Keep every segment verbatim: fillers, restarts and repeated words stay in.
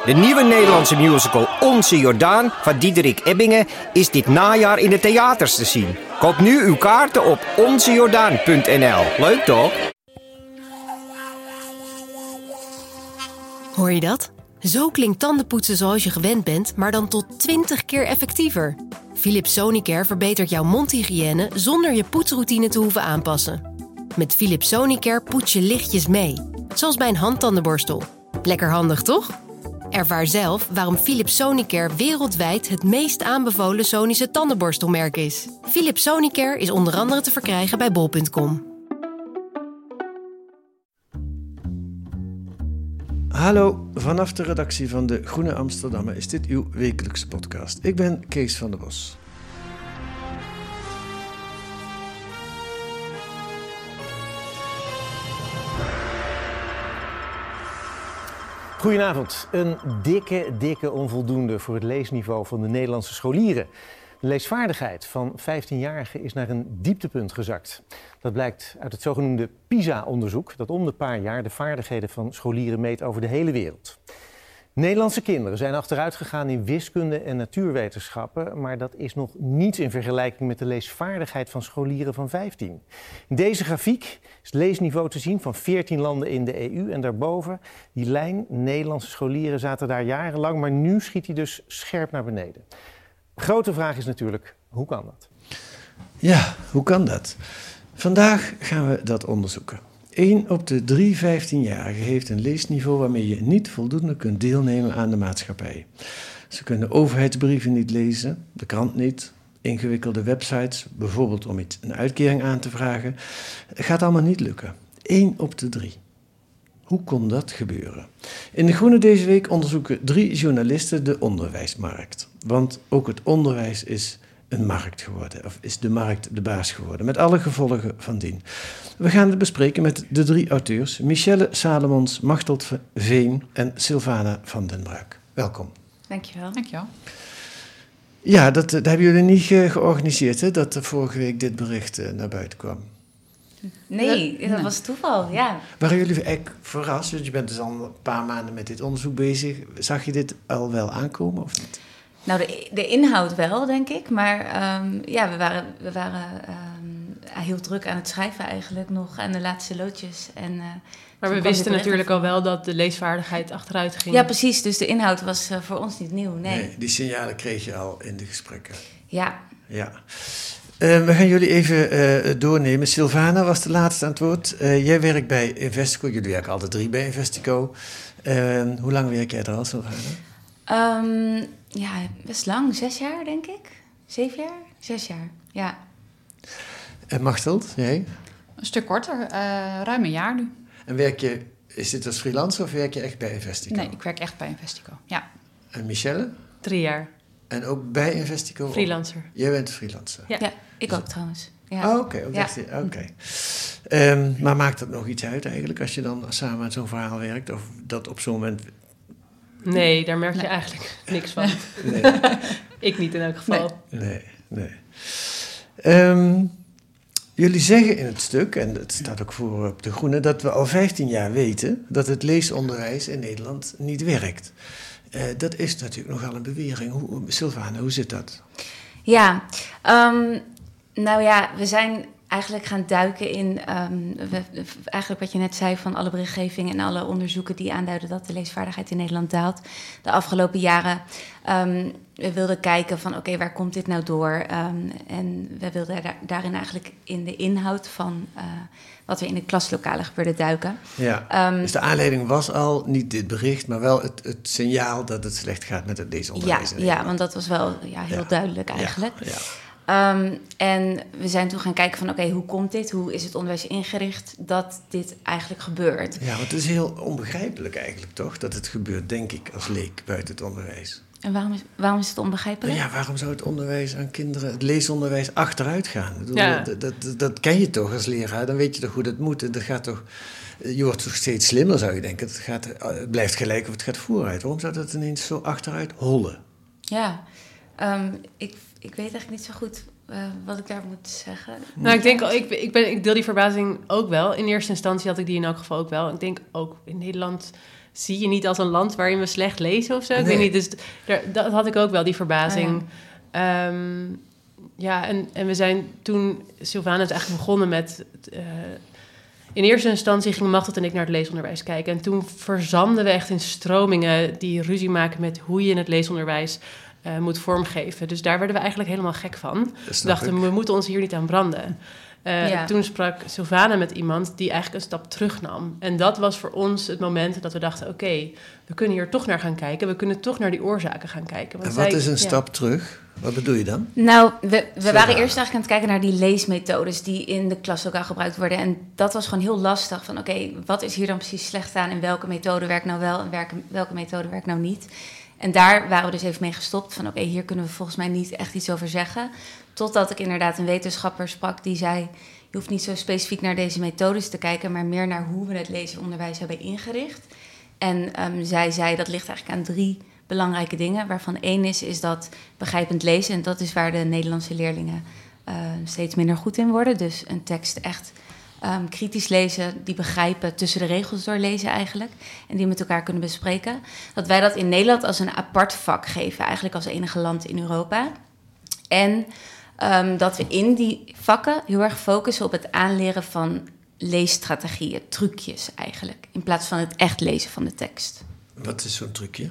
De nieuwe Nederlandse musical Onze Jordaan van Diederik Ebbingen is dit najaar in de theaters te zien. Koop nu uw kaarten op onze jordaan punt n l. Leuk toch? Hoor je dat? Zo klinkt tandenpoetsen zoals je gewend bent, maar dan tot twintig keer effectiever. Philips Sonicare verbetert jouw mondhygiëne zonder je poetsroutine te hoeven aanpassen. Met Philips Sonicare poets je lichtjes mee, zoals bij een handtandenborstel. Lekker handig, toch? Ervaar zelf waarom Philips Sonicare wereldwijd het meest aanbevolen Sonische tandenborstelmerk is. Philips Sonicare is onder andere te verkrijgen bij bol punt com. Hallo, vanaf de redactie van de Groene Amsterdammer is dit uw wekelijkse podcast. Ik ben Kees van der Bos. Goedenavond. Een dikke, dikke onvoldoende voor het leesniveau van de Nederlandse scholieren. De leesvaardigheid van vijftienjarigen is naar een dieptepunt gezakt. Dat blijkt uit het zogenoemde PISA-onderzoek, dat om de paar jaar de vaardigheden van scholieren meet over de hele wereld. Nederlandse kinderen zijn achteruit gegaan in wiskunde en natuurwetenschappen, maar dat is nog niets in vergelijking met de leesvaardigheid van scholieren van vijftien. In deze grafiek is het leesniveau te zien van veertien landen in de E U en daarboven die lijn. Nederlandse scholieren zaten daar jarenlang, maar nu schiet hij dus scherp naar beneden. De grote vraag is natuurlijk, hoe kan dat? Ja, hoe kan dat? Vandaag gaan we dat onderzoeken. Eén op de drie vijftienjarigen heeft een leesniveau waarmee je niet voldoende kunt deelnemen aan de maatschappij. Ze kunnen overheidsbrieven niet lezen, de krant niet, ingewikkelde websites, bijvoorbeeld om iets, een uitkering aan te vragen. Het gaat allemaal niet lukken. Eén op de drie. Hoe kon dat gebeuren? In De Groene deze week onderzoeken drie journalisten de onderwijsmarkt. Want ook het onderwijs is een markt geworden, of is de markt de baas geworden, met alle gevolgen van dien. We gaan het bespreken met de drie auteurs, Michelle Salomons, Machteld Veen en Sylvana van den Bruik. Welkom. Dankjewel. Dankjewel. Ja, dat, dat hebben jullie niet ge- georganiseerd, hè, dat vorige week dit bericht uh, naar buiten kwam. Nee, dat nee. was toeval, ja. Waren jullie eigenlijk verrast? Want je bent dus al een paar maanden met dit onderzoek bezig. Zag je dit al wel aankomen of niet? Nou, de, de inhoud wel, denk ik. Maar um, ja, we waren, we waren um, heel druk aan het schrijven eigenlijk nog. Aan de laatste loodjes. En, uh, maar we wisten natuurlijk al wel dat de leesvaardigheid achteruit ging. Ja, precies. Dus de inhoud was uh, voor ons niet nieuw, nee. nee. Die signalen kreeg je al in de gesprekken. Ja. Ja. Uh, we gaan jullie even uh, doornemen. Sylvana was de laatste aan het woord. Uh, jij werkt bij Investico. Jullie werken alle drie bij Investico. Uh, hoe lang werk jij er al, Sylvana? Um, ja, best lang. Zes jaar, denk ik. Zeven jaar? Zes jaar, ja. Uh, Machteld, jij? Een stuk korter. Uh, ruim een jaar nu. En werk je, is dit als freelancer of werk je echt bij Investico? Nee, ik werk echt bij Investico, ja. En Michelle? Drie jaar. En ook bij Investico? Freelancer. Jij bent freelancer? Ja, ja ik ook trouwens. Ja. Oh, oké. Okay, ja. okay. um, maar maakt dat nog iets uit eigenlijk als je dan samen aan zo'n verhaal werkt? Of dat op zo'n moment... Nee, daar merk je nee. eigenlijk niks van. Nee. Ik niet in elk geval. Nee, nee. nee. Um, jullie zeggen in het stuk, en het staat ook voor op De Groene, dat we al vijftien jaar weten dat het leesonderwijs in Nederland niet werkt. Uh, dat is natuurlijk nogal een bewering. Hoe, Sylvana, hoe zit dat? Ja, um, nou ja, we zijn eigenlijk gaan duiken in, um, we, eigenlijk wat je net zei van alle berichtgeving en alle onderzoeken die aanduiden dat de leesvaardigheid in Nederland daalt. De afgelopen jaren um, we wilden kijken van oké, okay, waar komt dit nou door? Um, en we wilden da- daarin eigenlijk in de inhoud van uh, wat er in de klaslokalen gebeurde duiken. Ja, um, dus de aanleiding was al niet dit bericht, maar wel het, het signaal dat het slecht gaat met het leesonderwijs. Ja, ja, want dat was wel ja, heel ja. duidelijk eigenlijk. Ja, ja. Um, en we zijn toen gaan kijken van oké, okay, hoe komt dit? Hoe is het onderwijs ingericht dat dit eigenlijk gebeurt? Ja, want het is heel onbegrijpelijk eigenlijk toch, dat het gebeurt, denk ik, als leek buiten het onderwijs. En waarom is, waarom is het onbegrijpelijk? Ja, waarom zou het onderwijs aan kinderen, het leesonderwijs achteruit gaan? Ik bedoel, ja. dat, dat, dat ken je toch als leraar, dan weet je toch hoe dat moet. Dat gaat toch, je wordt toch steeds slimmer, zou je denken. Het, gaat, het blijft gelijk of het gaat vooruit. Waarom zou dat ineens zo achteruit hollen? Ja, um, ik, ik weet eigenlijk niet zo goed uh, wat ik daar moet zeggen. Nou, ik denk, ik, ik, ben, ik deel die verbazing ook wel. In eerste instantie had ik die in elk geval ook wel. Ik denk ook in Nederland zie je niet als een land waarin we slecht lezen of zo. Nee. Ik weet niet, dus daar, dat had ik ook wel, die verbazing. Oh, ja, um, ja en, en we zijn toen... Sylvana is eigenlijk begonnen met... Uh, in eerste instantie gingen Machteld en ik naar het leesonderwijs kijken. En toen verzanden we echt in stromingen die ruzie maken met hoe je het leesonderwijs uh, moet vormgeven. Dus daar werden we eigenlijk helemaal gek van. We dachten, ik. we moeten ons hier niet aan branden. Uh, ja. Toen sprak Sylvana met iemand die eigenlijk een stap terugnam. En dat was voor ons het moment dat we dachten... oké, okay, we kunnen hier toch naar gaan kijken. We kunnen toch naar die oorzaken gaan kijken. Want en wat zij, is een ja. stap terug? Wat bedoel je dan? Nou, we, we waren eerst eigenlijk aan het kijken naar die leesmethodes... die in de klaslokaal gebruikt worden. En dat was gewoon heel lastig. Van oké, okay, wat is hier dan precies slecht aan... en welke methode werkt nou wel en welke, welke methode werkt nou niet... En daar waren we dus even mee gestopt. Van oké, okay, hier kunnen we volgens mij niet echt iets over zeggen. Totdat ik inderdaad een wetenschapper sprak die zei... je hoeft niet zo specifiek naar deze methodes te kijken... maar meer naar hoe we het leesonderwijs hebben ingericht. En um, zij zei dat ligt eigenlijk aan drie belangrijke dingen... waarvan één is, is dat begrijpend lezen... en dat is waar de Nederlandse leerlingen uh, steeds minder goed in worden. Dus een tekst echt um, kritisch lezen, die begrijpen... tussen de regels doorlezen eigenlijk... en die met elkaar kunnen bespreken. Dat wij dat in Nederland als een apart vak geven... eigenlijk als enige land in Europa. En... Um, dat we in die vakken heel erg focussen op het aanleren van leesstrategieën, trucjes eigenlijk, in plaats van het echt lezen van de tekst. Wat is zo'n trucje?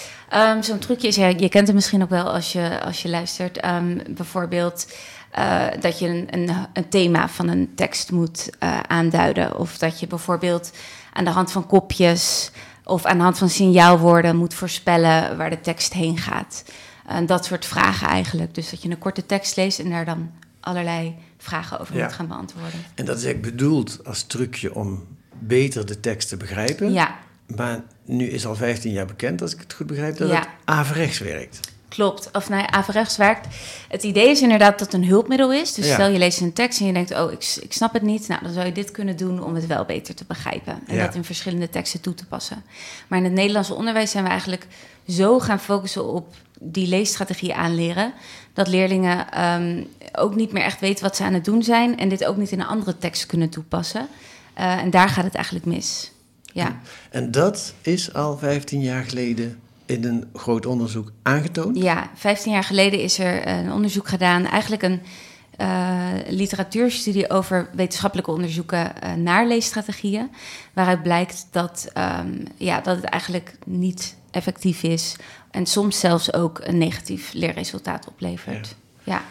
Um, zo'n trucje is, ja, je kent het misschien ook wel als je, als je luistert, um, bijvoorbeeld uh, dat je een, een, een thema van een tekst moet uh, aanduiden, of dat je bijvoorbeeld aan de hand van kopjes of aan de hand van signaalwoorden moet voorspellen waar de tekst heen gaat. En dat soort vragen eigenlijk. Dus dat je een korte tekst leest en daar dan allerlei vragen over ja. moet gaan beantwoorden. En dat is eigenlijk bedoeld als trucje om beter de tekst te begrijpen. Ja. Maar nu is al vijftien jaar bekend, als ik het goed begrijp, dat ja. het averechts werkt. Klopt. Of nou ja, averechts werkt. Het idee is inderdaad dat het een hulpmiddel is. Dus ja. stel je leest een tekst en je denkt, oh, ik, ik snap het niet. Nou, dan zou je dit kunnen doen om het wel beter te begrijpen. En ja. dat in verschillende teksten toe te passen. Maar in het Nederlandse onderwijs zijn we eigenlijk zo gaan focussen op die leesstrategie aanleren, dat leerlingen um, ook niet meer echt weten wat ze aan het doen zijn en dit ook niet in een andere tekst kunnen toepassen. Uh, en daar gaat het eigenlijk mis. Ja. En dat is al vijftien jaar geleden in een groot onderzoek aangetoond? Ja, vijftien jaar geleden is er een onderzoek gedaan, eigenlijk een uh, literatuurstudie over wetenschappelijke onderzoeken uh, naar leesstrategieën, waaruit blijkt dat, um, ja, dat het eigenlijk niet effectief is en soms zelfs ook een negatief leerresultaat oplevert. Ja.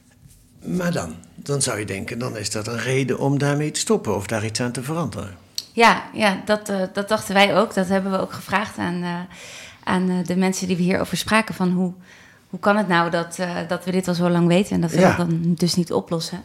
Ja. Maar dan, dan zou je denken, dan is dat een reden om daarmee te stoppen of daar iets aan te veranderen. Ja, ja dat, uh, dat dachten wij ook. Dat hebben we ook gevraagd aan, uh, aan uh, de mensen die we hierover spraken. Van hoe, hoe kan het nou dat, uh, dat we dit al zo lang weten en dat we ja. dat dan dus niet oplossen?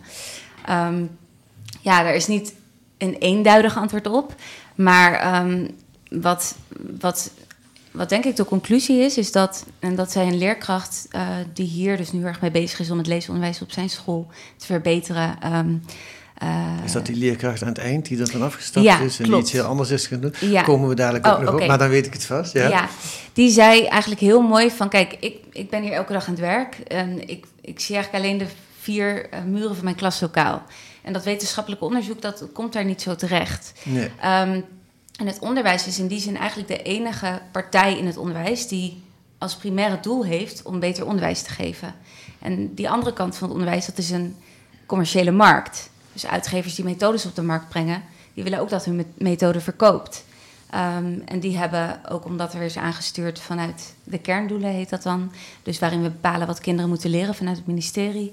Um, ja, er is niet een eenduidig antwoord op. Maar um, wat... wat Wat denk ik de conclusie is, is dat, en dat zij een leerkracht uh, die hier dus nu erg mee bezig is om het leesonderwijs op zijn school te verbeteren. Um, uh, is dat die leerkracht aan het eind die er vanaf gestapt ja, is en klopt. iets heel anders is gaan doen? Ja. Komen we dadelijk ook oh, nog okay. op, maar dan weet ik het vast. Ja, ja die zei eigenlijk heel mooi van, kijk, ik, ik ben hier elke dag aan het werk en ik, ik zie eigenlijk alleen de vier uh, muren van mijn klaslokaal. En dat wetenschappelijk onderzoek, dat komt daar niet zo terecht. Nee. Um, En het onderwijs is in die zin eigenlijk de enige partij in het onderwijs die als primaire doel heeft om beter onderwijs te geven. En die andere kant van het onderwijs, dat is een commerciële markt. Dus uitgevers die methodes op de markt brengen, die willen ook dat hun methode verkoopt. Um, en die hebben ook, omdat er is aangestuurd vanuit de kerndoelen, heet dat dan, dus waarin we bepalen wat kinderen moeten leren vanuit het ministerie,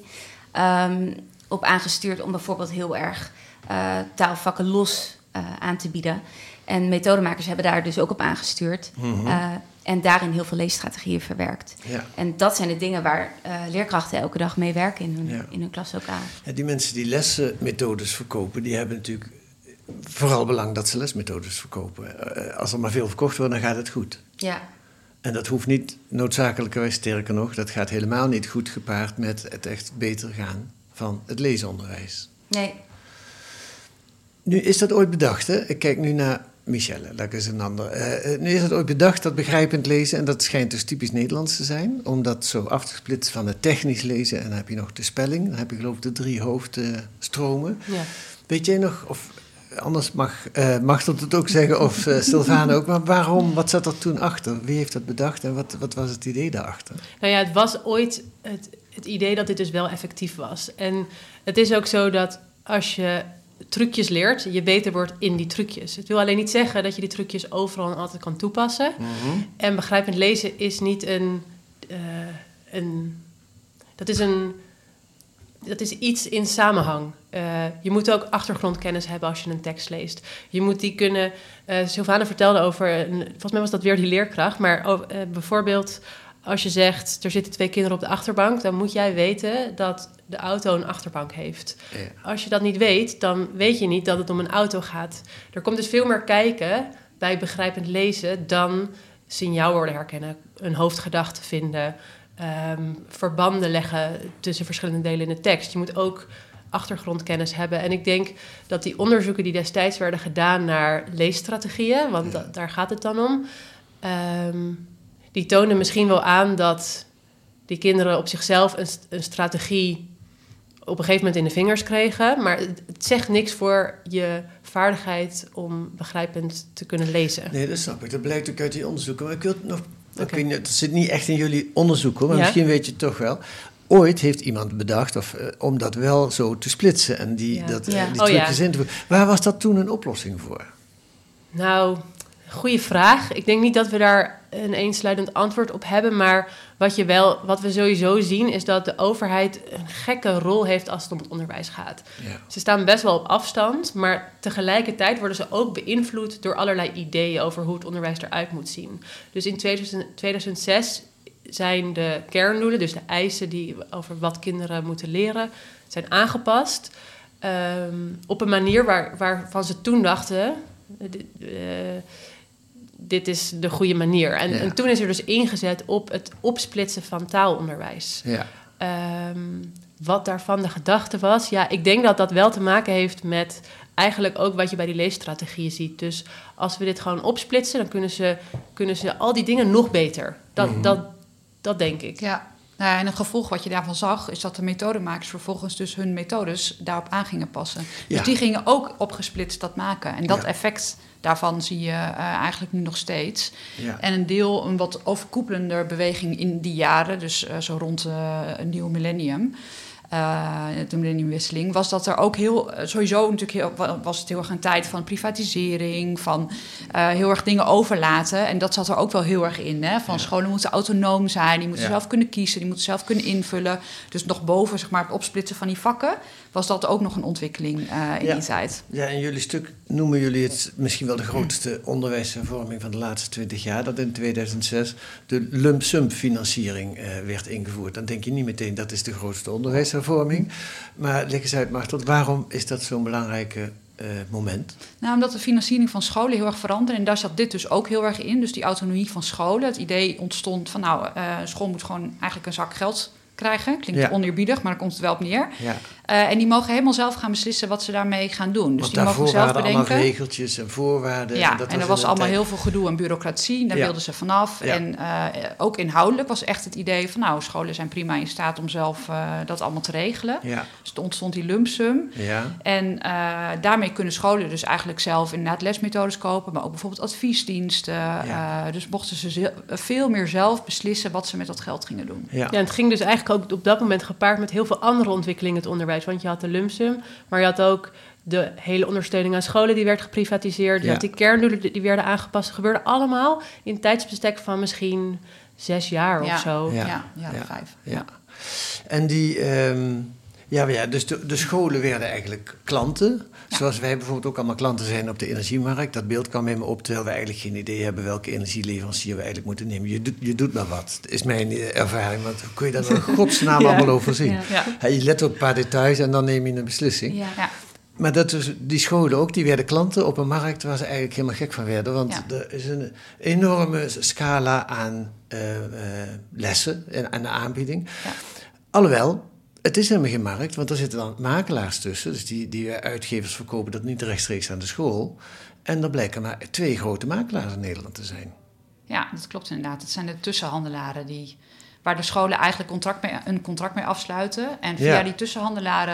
um, op aangestuurd om bijvoorbeeld heel erg uh, taalvakken los uh, aan te bieden. En methodemakers hebben daar dus ook op aangestuurd. Mm-hmm. Uh, en daarin heel veel leesstrategieën verwerkt. Ja. En dat zijn de dingen waar uh, leerkrachten elke dag mee werken in hun, ja. in hun klaslokaal. Ja, die mensen die lesmethodes verkopen, die hebben natuurlijk vooral belang dat ze lesmethodes verkopen. Uh, als er maar veel verkocht wordt, dan gaat het goed. Ja. En dat hoeft niet noodzakelijkerwijs, sterker nog, dat gaat helemaal niet goed gepaard met het echt beter gaan van het leesonderwijs. Nee. Nu is dat ooit bedacht, hè? Ik kijk nu naar Michelle, dat is een ander. Uh, nu is het ooit bedacht, dat begrijpend lezen, en dat schijnt dus typisch Nederlands te zijn, om dat zo af te splitsen van het technisch lezen, en dan heb je nog de spelling, dan heb je geloof ik de drie hoofdstromen. Ja. Weet jij nog, of anders mag uh, Machteld het ook zeggen of uh, Sylvane ook. Maar waarom, wat zat er toen achter? Wie heeft dat bedacht en wat, wat was het idee daarachter? Nou ja, het was ooit het, het idee dat dit dus wel effectief was. En het is ook zo dat als je trucjes leert, je beter wordt in die trucjes. Het wil alleen niet zeggen dat je die trucjes overal en altijd kan toepassen. Mm-hmm. En begrijpend lezen is niet een... Uh, een dat is een... Dat is iets in samenhang. Uh, je moet ook achtergrondkennis hebben als je een tekst leest. Je moet die kunnen... Uh, Sylvane vertelde over... Een, volgens mij was dat weer die leerkracht. Maar uh, bijvoorbeeld als je zegt... er zitten twee kinderen op de achterbank... dan moet jij weten dat de auto een achterbank heeft. Ja. Als je dat niet weet, dan weet je niet dat het om een auto gaat. Er komt dus veel meer kijken bij begrijpend lezen... dan signaalwoorden herkennen, een hoofdgedachte vinden... Um, verbanden leggen tussen verschillende delen in de tekst. Je moet ook achtergrondkennis hebben. En ik denk dat die onderzoeken die destijds werden gedaan naar leesstrategieën... want ja. da- daar gaat het dan om... Um, die toonden misschien wel aan dat die kinderen op zichzelf een, een strategie... op een gegeven moment in de vingers kregen. Maar het, het zegt niks voor je vaardigheid om begrijpend te kunnen lezen. Nee, dat snap ik. Dat blijkt ook uit die onderzoeken. Maar ik wil het nog... Okay. Ik weet niet, het zit niet echt in jullie onderzoek, hoor, maar ja? misschien weet je het toch wel. Ooit heeft iemand bedacht of, uh, om dat wel zo te splitsen en die, ja. dat, ja. die oh, trucjes ja. in te voeren. Waar was dat toen een oplossing voor? Nou, goede vraag. Ik denk niet dat we daar een eensluidend antwoord op hebben, maar wat, je wel, wat we sowieso zien is dat de overheid een gekke rol heeft als het om het onderwijs gaat. Ja. Ze staan best wel op afstand, maar tegelijkertijd worden ze ook beïnvloed door allerlei ideeën over hoe het onderwijs eruit moet zien. Dus in tweeduizend zes zijn de kerndoelen, dus de eisen die over wat kinderen moeten leren, zijn aangepast um, op een manier waar, waarvan ze toen dachten... Uh, dit is de goede manier. En, ja. en toen is er dus ingezet op het opsplitsen van taalonderwijs. Ja. Um, wat daarvan de gedachte was... ja, ik denk dat dat wel te maken heeft met... eigenlijk ook wat je bij die leesstrategieën ziet. Dus als we dit gewoon opsplitsen... dan kunnen ze, kunnen ze al die dingen nog beter. Dat, mm-hmm. dat, dat denk ik. Ja. Nou ja, en het gevolg wat je daarvan zag... is dat de methodemakers vervolgens dus hun methodes daarop aan gingen passen. Ja. Dus die gingen ook opgesplitst dat maken. En dat ja. effect daarvan zie je uh, eigenlijk nu nog steeds. Ja. En een deel, een wat overkoepelender beweging in die jaren... dus uh, zo rond uh, een nieuw millennium... Uh, de millenniumwisseling, was dat er ook heel... Sowieso natuurlijk heel, was het heel erg een tijd van privatisering... van uh, heel erg dingen overlaten. En dat zat er ook wel heel erg in. Hè? Van ja. scholen moeten autonoom zijn, die moeten ja. zelf kunnen kiezen... die moeten zelf kunnen invullen. Dus nog boven zeg maar, het opsplitsen van die vakken... was dat ook nog een ontwikkeling uh, in ja. die tijd. Ja, in jullie stuk noemen jullie het misschien wel de grootste onderwijshervorming... van de laatste twintig jaar, dat in tweeduizend zes de lump sum financiering uh, werd ingevoerd. Dan denk je niet meteen dat is de grootste onderwijshervorming. Maar leg eens uit, Machteld, waarom is dat zo'n belangrijke uh, moment? Nou, omdat de financiering van scholen heel erg veranderde. En daar zat dit dus ook heel erg in. Dus die autonomie van scholen. Het idee ontstond van nou, uh, school moet gewoon eigenlijk een zak geld... krijgen. Klinkt ja. oneerbiedig, maar daar komt het wel op neer. Ja. Uh, en die mogen helemaal zelf gaan beslissen wat ze daarmee gaan doen. Dus Want die mogen zelf bedenken. Allemaal regeltjes en voorwaarden. Ja, en, dat en er was, was allemaal tijd... heel veel gedoe en bureaucratie. Daar ja. wilden ze vanaf. Ja. En uh, ook inhoudelijk was echt het idee van... nou, scholen zijn prima in staat om zelf uh, dat allemaal te regelen. Ja. Dus er ontstond die lump sum. Ja. En uh, daarmee kunnen scholen dus eigenlijk zelf inderdaad lesmethodes kopen... maar ook bijvoorbeeld adviesdiensten. Ja. Uh, dus mochten ze ze veel meer zelf beslissen... wat ze met dat geld gingen doen. Ja, ja en het ging dus eigenlijk ook op dat moment gepaard met heel veel andere ontwikkelingen in het onderwijs. Want je had de lump sum, maar je had ook de hele ondersteuning aan scholen die werd geprivatiseerd. Je ja. had die kerndoelen die werden aangepast. Dat gebeurde allemaal in een tijdsbestek van misschien zes jaar ja. of zo. Ja, ja, ja, ja vijf. Ja. Ja. En die... Um... Ja, ja, dus de, de scholen werden eigenlijk klanten. Ja. Zoals wij bijvoorbeeld ook allemaal klanten zijn op de energiemarkt. Dat beeld kwam in me op, terwijl we eigenlijk geen idee hebben... welke energieleverancier we eigenlijk moeten nemen. Je, doet, je doet maar wat, dat is mijn ervaring. Want hoe kun je daar nou in godsnaam ja. allemaal over zien? Ja. Ja. Je let op een paar details en dan neem je een beslissing. Ja. Ja. Maar dat is, die scholen ook, die werden klanten op een markt... waar ze eigenlijk helemaal gek van werden. Want ja. er is een enorme scala aan uh, uh, lessen en aan de aanbieding. Ja. Alhoewel... Het is helemaal geen markt, want er zitten dan makelaars tussen. Dus die, die uitgevers verkopen dat niet rechtstreeks aan de school. En er blijken maar twee grote makelaars in Nederland te zijn. Ja, dat klopt inderdaad. Het zijn de tussenhandelaren die, waar de scholen eigenlijk contract mee, een contract mee afsluiten. En via ja. die tussenhandelaren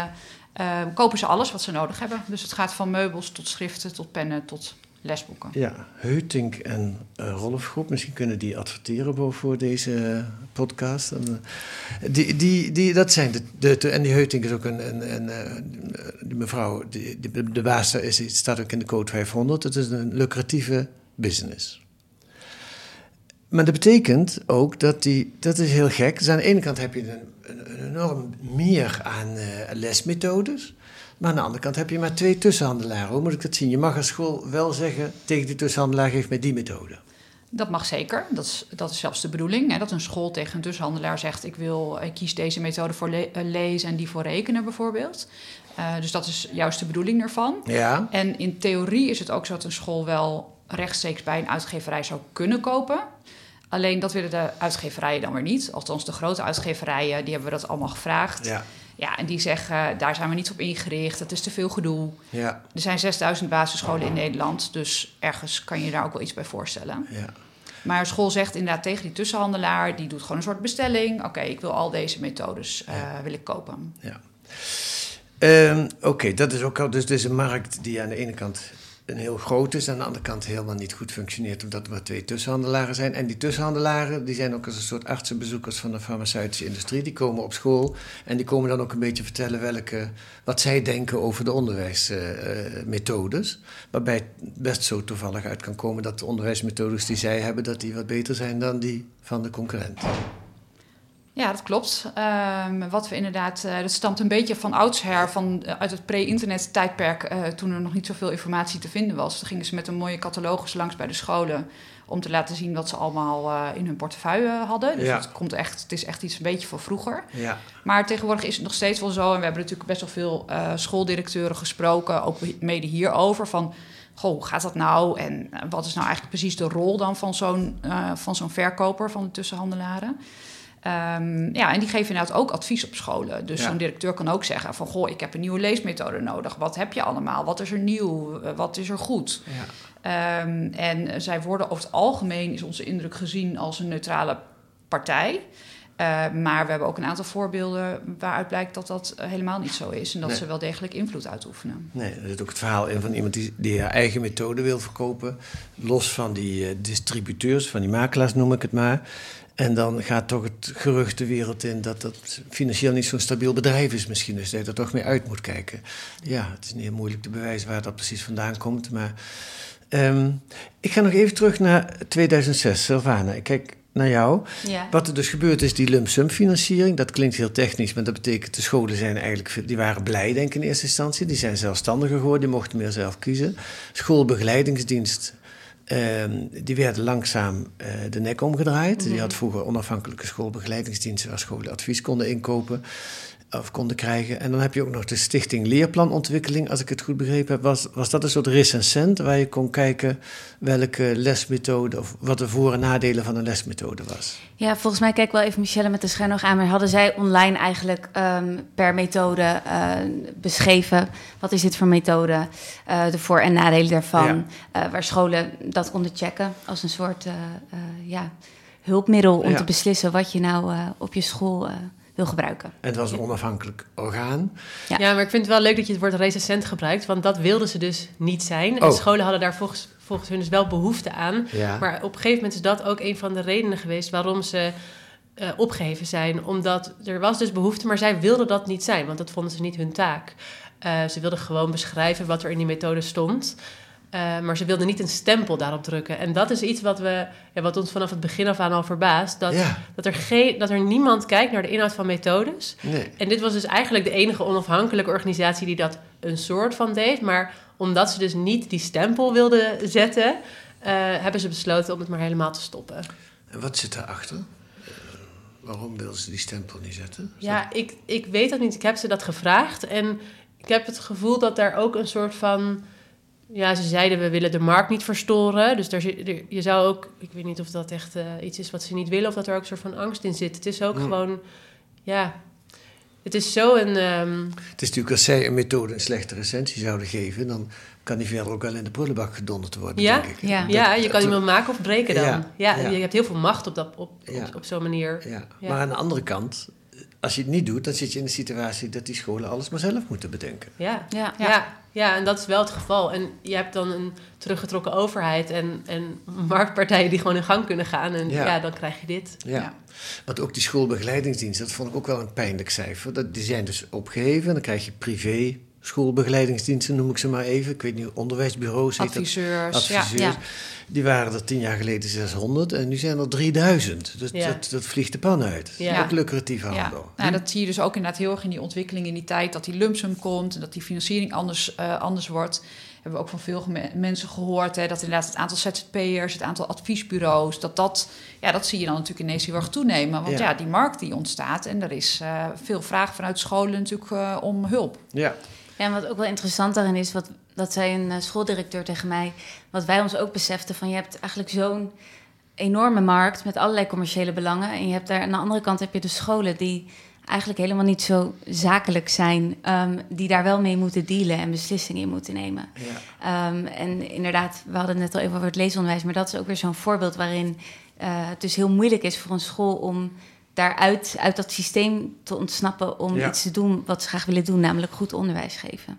uh, kopen ze alles wat ze nodig hebben. Dus het gaat van meubels tot schriften, tot pennen, tot lesboeken. Ja, Heutink en uh, Rolf Groep, misschien kunnen die adverteren voor deze uh, podcast. En, uh, die, die, die, dat zijn de, de, de, en die Heutink is ook een, een, een uh, die mevrouw, die, die, de baas is, het staat ook in de code vijfhonderd. Het is een lucratieve business. Maar dat betekent ook dat die, dat is heel gek. Dus aan de ene kant heb je een, een, een enorm meer aan uh, lesmethodes. Maar aan de andere kant heb je maar twee tussenhandelaren. Hoe moet ik dat zien? Je mag als school wel zeggen tegen die tussenhandelaar, geef mij die methode. Dat mag zeker. Dat is, dat is zelfs de bedoeling. Hè? Dat een school tegen een tussenhandelaar zegt, ik, wil, ik kies deze methode voor le- lezen en die voor rekenen bijvoorbeeld. Uh, dus dat is juist de bedoeling ervan. Ja. En in theorie is het ook zo dat een school wel rechtstreeks bij een uitgeverij zou kunnen kopen. Alleen dat willen de uitgeverijen dan weer niet. Althans, de grote uitgeverijen, die hebben we dat allemaal gevraagd. Ja. Ja, en die zeggen, daar zijn we niet op ingericht. Het is te veel gedoe. Ja. Er zijn zesduizend basisscholen in Nederland. Dus ergens kan je daar ook wel iets bij voorstellen. Ja. Maar een school zegt inderdaad tegen die tussenhandelaar, die doet gewoon een soort bestelling. Oké, okay, ik wil al deze methodes uh, ja. wil ik kopen. Ja. Um, Oké, okay, dat is ook al. Dus het is een markt die aan de ene kant een heel groot is, aan de andere kant helemaal niet goed functioneert, omdat er maar twee tussenhandelaren zijn. En die tussenhandelaren, die zijn ook als een soort artsenbezoekers van de farmaceutische industrie. Die komen op school en die komen dan ook een beetje vertellen welke, wat zij denken over de onderwijsmethodes. Uh, waarbij het best zo toevallig uit kan komen dat de onderwijsmethodes die zij hebben, dat die wat beter zijn dan die van de concurrent. Ja, dat klopt. Um, wat we inderdaad, uh, dat stamt een beetje van oudsher, van, uh, uit het pre-internet tijdperk, uh, toen er nog niet zoveel informatie te vinden was. Toen gingen ze met een mooie catalogus langs bij de scholen om te laten zien wat ze allemaal uh, in hun portefeuille hadden. Dus ja. het, komt echt, het is echt iets een beetje van vroeger. Ja. Maar tegenwoordig is het nog steeds wel zo, en we hebben natuurlijk best wel veel uh, schooldirecteuren gesproken, ook mede hierover, van goh, hoe gaat dat nou? En uh, wat is nou eigenlijk precies de rol dan van zo'n, uh, van zo'n verkoper, van de tussenhandelaren? Um, ja, en die geven inderdaad ook advies op scholen. Dus ja. zo'n directeur kan ook zeggen van, goh, ik heb een nieuwe leesmethode nodig. Wat heb je allemaal? Wat is er nieuw? Wat is er goed? Ja. Um, en zij worden over het algemeen, is onze indruk, gezien als een neutrale partij. Uh, maar we hebben ook een aantal voorbeelden waaruit blijkt dat dat helemaal niet zo is. En dat nee. ze wel degelijk invloed uitoefenen. Nee, er zit ook het verhaal in van iemand die, die haar eigen methode wil verkopen. Los van die uh, distributeurs, van die makelaars noem ik het maar. En dan gaat toch het gerucht de wereld in dat dat financieel niet zo'n stabiel bedrijf is misschien. Dus dat je er toch mee uit moet kijken. Ja, het is niet heel moeilijk te bewijzen waar dat precies vandaan komt. Maar um, ik ga nog even terug naar tweeduizend zes, Sylvana. Ik kijk naar jou. Ja. Wat er dus gebeurd is, die lump sum financiering. Dat klinkt heel technisch, maar dat betekent de scholen zijn eigenlijk, die waren blij denk ik in eerste instantie. Die zijn zelfstandiger geworden, die mochten meer zelf kiezen. Schoolbegeleidingsdienst. Um, die werden langzaam uh, de nek omgedraaid. Mm-hmm. Die had vroeger onafhankelijke schoolbegeleidingsdiensten waar scholen advies konden inkopen of konden krijgen. En dan heb je ook nog de Stichting Leerplanontwikkeling, als ik het goed begrepen heb. Was, was dat een soort recensent waar je kon kijken welke lesmethode of wat de voor- en nadelen van een lesmethode was? Ja, volgens mij, kijk wel even Michelle met de scherm nog aan, maar hadden zij online eigenlijk um, per methode uh, beschreven, wat is dit voor methode, uh, de voor- en nadelen daarvan, ja. uh, waar scholen dat konden checken als een soort uh, uh, ja, hulpmiddel om ja. te beslissen wat je nou uh, op je school uh, wil gebruiken. En het was een onafhankelijk orgaan. Ja. ja, maar ik vind het wel leuk dat je het woord recensent gebruikt, want dat wilden ze dus niet zijn. En oh. scholen hadden daar volgens, volgens hun dus wel behoefte aan. Ja. Maar op een gegeven moment is dat ook een van de redenen geweest waarom ze uh, opgeheven zijn. Omdat er was dus behoefte, maar zij wilden dat niet zijn, want dat vonden ze niet hun taak. Uh, ze wilden gewoon beschrijven wat er in die methode stond. Uh, maar ze wilden niet een stempel daarop drukken. En dat is iets wat, we, ja, wat ons vanaf het begin af aan al verbaast. Dat, ja. dat, er geen, dat er niemand kijkt naar de inhoud van methodes. Nee. En dit was dus eigenlijk de enige onafhankelijke organisatie die dat een soort van deed. Maar omdat ze dus niet die stempel wilden zetten, uh, hebben ze besloten om het maar helemaal te stoppen. En wat zit daarachter? Uh, waarom wilden ze die stempel niet zetten? Ja, ik, ik weet dat niet. Ik heb ze dat gevraagd. En ik heb het gevoel dat daar ook een soort van... Ja, ze zeiden, we willen de markt niet verstoren. Dus daar, je zou ook... Ik weet niet of dat echt uh, iets is wat ze niet willen, of dat er ook een soort van angst in zit. Het is ook mm. gewoon... Ja, het is zo een... Um... Het is natuurlijk, als zij een methode een slechte recensie zouden geven, dan kan die verder ook wel in de prullenbak gedonderd worden, ja? denk ik. Ja, dat, ja je kan iemand maken of breken dan. Ja, ja, ja. Je hebt heel veel macht op, dat, op, ja. op, op zo'n manier. Ja. Ja. Maar aan de andere kant als je het niet doet, dan zit je in de situatie dat die scholen alles maar zelf moeten bedenken. Ja, Ja. ja. ja, ja en dat is wel het geval. En je hebt dan een teruggetrokken overheid en, en marktpartijen die gewoon in gang kunnen gaan. En ja, Ja. dan krijg je dit. Ja. Ja. Want ook die schoolbegeleidingsdienst, dat vond ik ook wel een pijnlijk cijfer. Dat, die zijn dus opgeheven. Dan krijg je privé schoolbegeleidingsdiensten, noem ik ze maar even. Ik weet niet, onderwijsbureaus heet Adviseurs. dat. Adviseurs. Ja. Die waren er tien jaar geleden zeshonderd en nu zijn er drieduizend. Dus Ja. dat, dat vliegt de pan uit. Ja. Ook lucratieve Ja, handel. nou, dat zie je dus ook inderdaad heel erg in die ontwikkeling in die tijd... dat die lump sum komt en dat die financiering anders, uh, anders wordt. Hebben we ook van veel geme- mensen gehoord... Hè, dat inderdaad het aantal Z Z P'ers, het aantal adviesbureaus... dat dat, ja, dat zie je dan natuurlijk ineens heel erg toenemen. Want Ja. ja, die markt die ontstaat... en er is uh, veel vraag vanuit scholen natuurlijk uh, om hulp. Ja. Ja, en wat ook wel interessant daarin is, wat, dat zei een uh, schooldirecteur tegen mij... wat wij ons ook beseften, van je hebt eigenlijk zo'n enorme markt... met allerlei commerciële belangen. En je hebt daar aan de andere kant heb je de scholen... die eigenlijk helemaal niet zo zakelijk zijn... Um, die daar wel mee moeten dealen en beslissingen in moeten nemen. Ja. Um, en inderdaad, we hadden het net al even over het leesonderwijs... maar dat is ook weer zo'n voorbeeld waarin uh, het dus heel moeilijk is voor een school... om daaruit uit dat systeem te ontsnappen om Ja. iets te doen wat ze graag willen doen, namelijk goed onderwijs geven.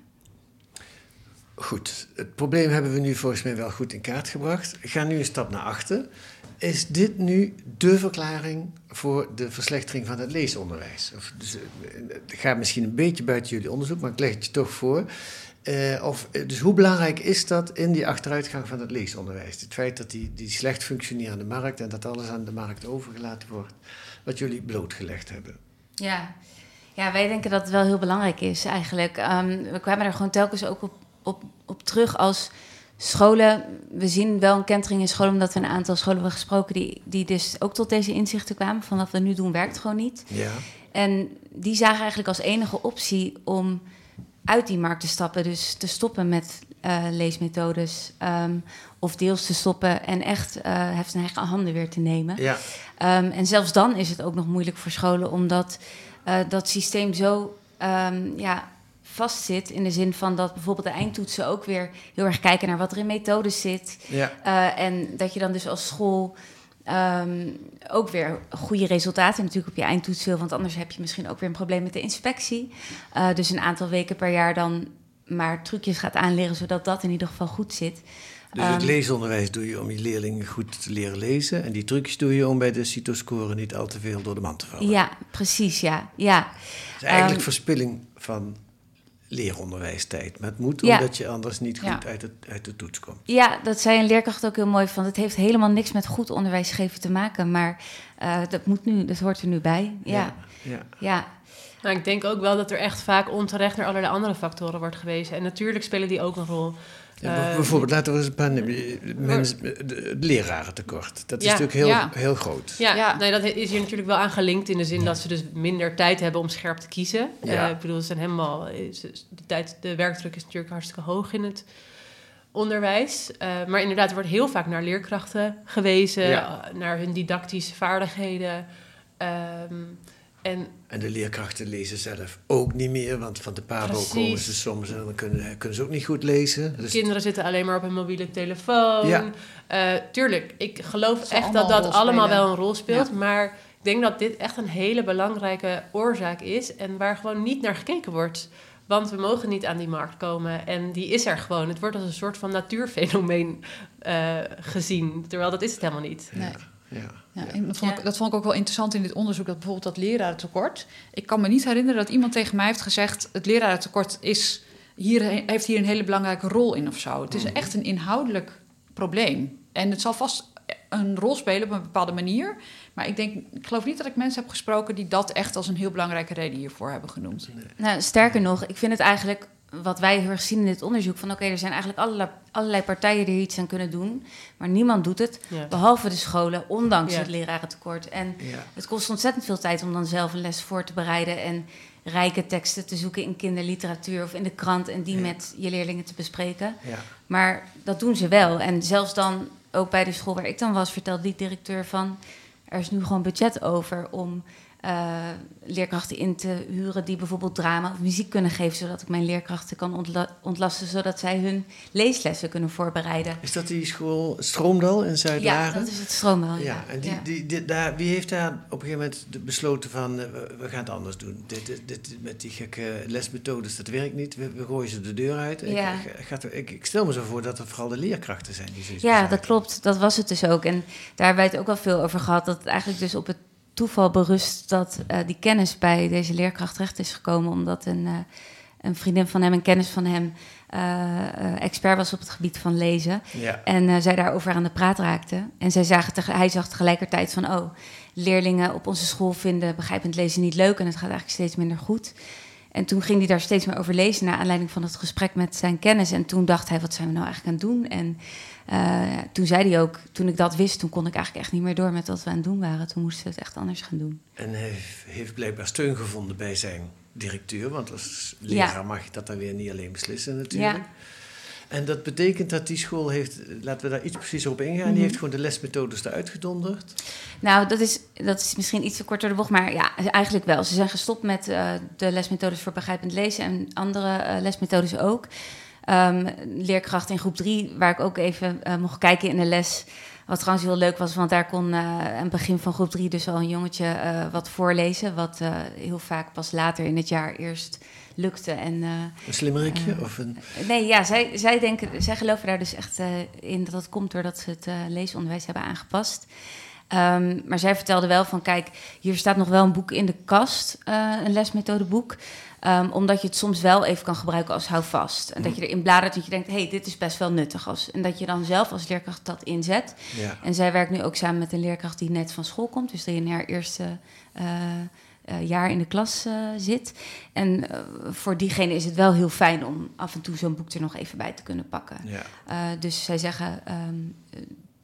Goed, het probleem hebben we nu volgens mij wel goed in kaart gebracht. Ik ga nu een stap naar achter. Is dit nu de verklaring voor de verslechtering van het leesonderwijs? Of, dus, het gaat misschien een beetje buiten jullie onderzoek, maar ik leg het je toch voor. Uh, of, dus hoe belangrijk is dat in die achteruitgang van het leesonderwijs? Het feit dat die, die slecht functionerende markt en dat alles aan de markt overgelaten wordt, wat jullie blootgelegd hebben. Ja. ja, wij denken dat het wel heel belangrijk is eigenlijk. Um, we kwamen er gewoon telkens ook op, op, op terug als scholen. We zien wel een kentering in scholen, omdat we een aantal scholen hebben gesproken die, die dus ook tot deze inzichten kwamen van wat we nu doen werkt gewoon niet. Ja. En die zagen eigenlijk als enige optie om uit die markt te stappen, dus te stoppen met uh, leesmethodes um, of deels te stoppen en echt uh, heft in eigen handen weer te nemen. Ja. Um, en zelfs dan is het ook nog moeilijk voor scholen, omdat uh, dat systeem zo um, ja, vastzit in de zin van dat bijvoorbeeld de eindtoetsen ook weer heel erg kijken naar wat er in methodes zit. Ja. Uh, en dat je dan dus als school Um, ook weer goede resultaten natuurlijk op je eindtoets wil, want anders heb je misschien ook weer een probleem met de inspectie. Uh, dus een aantal weken per jaar dan maar trucjes gaat aanleren, zodat dat in ieder geval goed zit. Dus het leesonderwijs doe je om je leerlingen goed te leren lezen en die trucjes doe je om bij de CITO-score niet al te veel door de man te vallen. Ja, precies, ja. ja. Het is eigenlijk um, verspilling van leeronderwijstijd. Maar het moet ja. omdat je anders niet goed Ja. uit, het, uit de toets komt. Ja, dat zei een leerkracht ook heel mooi van. Het heeft helemaal niks met goed onderwijs geven te maken, maar uh, dat moet nu, dat hoort er nu bij. Ja, Ja, ja. ja. Nou, ik denk ook wel dat er echt vaak onterecht naar allerlei andere factoren wordt gewezen. En natuurlijk spelen die ook een rol. Ja, Uh, bijvoorbeeld, laten we eens een paar nemen. Mensen, het lerarentekort. Dat is Ja, natuurlijk heel, ja. heel groot. Ja, Ja. Nee, dat is hier natuurlijk wel aan gelinkt in de zin dat ze dus minder tijd hebben om scherp te kiezen. Ja. Uh, ik bedoel, ze zijn helemaal, de, tijd, de werkdruk is natuurlijk hartstikke hoog in het onderwijs. Uh, maar inderdaad, er wordt heel vaak naar leerkrachten gewezen, Ja. uh, naar hun didactische vaardigheden. Um, en En de leerkrachten lezen zelf ook niet meer, want van de Pabo Precies. komen ze soms en dan kunnen, kunnen ze ook niet goed lezen. Dus kinderen zitten alleen maar op hun mobiele telefoon. Ja. Uh, tuurlijk, ik geloof Dat zal echt dat allemaal een dat rol allemaal spelen. wel een rol speelt. Ja. Maar ik denk dat dit echt een hele belangrijke oorzaak is. En waar gewoon niet naar gekeken wordt. Want we mogen niet aan die markt komen. En die is er gewoon. Het wordt als een soort van natuurfenomeen uh, gezien. Terwijl dat is het helemaal niet. Nee. ja. Ja, en dat, vond ik, Ja. dat vond ik ook wel interessant in dit onderzoek, dat bijvoorbeeld dat lerarentekort. Ik kan me niet herinneren dat iemand tegen mij heeft gezegd, het lerarentekort is hier, heeft hier een hele belangrijke rol in of zo. Het is echt een inhoudelijk probleem. En het zal vast een rol spelen op een bepaalde manier. Maar ik denk, ik geloof niet dat ik mensen heb gesproken die dat echt als een heel belangrijke reden hiervoor hebben genoemd. Nou, sterker nog, ik vind het eigenlijk, wat wij heel erg zien in dit onderzoek, van oké, okay, er zijn eigenlijk allerlei, allerlei partijen die hier iets aan kunnen doen, maar niemand doet het, Ja. behalve de scholen, ondanks Ja. het lerarentekort. En Ja. het kost ontzettend veel tijd om dan zelf een les voor te bereiden en rijke teksten te zoeken in kinderliteratuur of in de krant en die Ja. met je leerlingen te bespreken. Ja. Maar dat doen ze wel. En zelfs dan, ook bij de school waar ik dan was, vertelde die directeur van, er is nu gewoon budget over om uh, leerkrachten in te huren die bijvoorbeeld drama of muziek kunnen geven, zodat ik mijn leerkrachten kan ontla- ontlasten, zodat zij hun leeslessen kunnen voorbereiden. Is dat die school Stroomdal in Zuid-Laren? Ja, dat is het Stroomdal. Ja, ja. En die, ja. die, die, daar, wie heeft daar op een gegeven moment besloten van, uh, we gaan het anders doen. Dit, dit, dit, met die gekke lesmethodes, dat werkt niet. We, we gooien ze de deur uit. Ja. Ik, ik, ik, ik, ik stel me zo voor dat het vooral de leerkrachten zijn die zoiets Ja, bezaaien. dat klopt. Dat was het dus ook. En daar hebben wij het ook wel veel over gehad, dat het eigenlijk dus op het toeval berust dat uh, die kennis bij deze leerkracht terecht is gekomen, omdat een, uh, een vriendin van hem, een kennis van hem, uh, uh, expert was op het gebied van lezen. Ja. En uh, zij daarover aan de praat raakte. En zij zagen tege- hij zag tegelijkertijd van, oh, leerlingen op onze school vinden begrijpend lezen niet leuk en het gaat eigenlijk steeds minder goed. En toen ging hij daar steeds meer over lezen naar aanleiding van het gesprek met zijn kennis. En toen dacht hij, wat zijn we nou eigenlijk aan het doen? En uh, toen zei hij ook, toen ik dat wist, toen kon ik eigenlijk echt niet meer door met wat we aan het doen waren. Toen moesten we het echt anders gaan doen. En hij heeft blijkbaar steun gevonden bij zijn directeur, want als leraar ja. mag je dat dan weer niet alleen beslissen natuurlijk. Ja. En dat betekent dat die school heeft, laten we daar iets preciezer op ingaan, mm-hmm. die heeft gewoon de lesmethodes eruit gedonderd. Nou, dat is, dat is misschien iets te kort door de bocht, maar ja, eigenlijk wel. Ze zijn gestopt met uh, de lesmethodes voor begrijpend lezen en andere uh, lesmethodes ook. Um, leerkracht in groep drie, waar ik ook even uh, mocht kijken in de les. Wat trouwens heel leuk was, want daar kon uh, aan het begin van groep drie dus al een jongetje uh, wat voorlezen. Wat uh, heel vaak pas later in het jaar eerst lukte. En, uh, een slimmerikje? Uh, of een... Nee, ja, zij, zij, denken, zij geloven daar dus echt uh, in dat dat komt doordat ze het uh, leesonderwijs hebben aangepast. Um, maar zij vertelde wel van, kijk, hier staat nog wel een boek in de kast, uh, een lesmethodeboek. Um, omdat je het soms wel even kan gebruiken als houvast. En dat je erin bladert dat je denkt, hé, hey, dit is best wel nuttig. Als, en dat je dan zelf als leerkracht dat inzet. Ja. En zij werkt nu ook samen met een leerkracht die net van school komt. Dus die in haar eerste uh, uh, jaar in de klas uh, zit. En uh, voor diegene is het wel heel fijn om af en toe zo'n boek er nog even bij te kunnen pakken. Ja. Uh, dus zij zeggen, um, uh,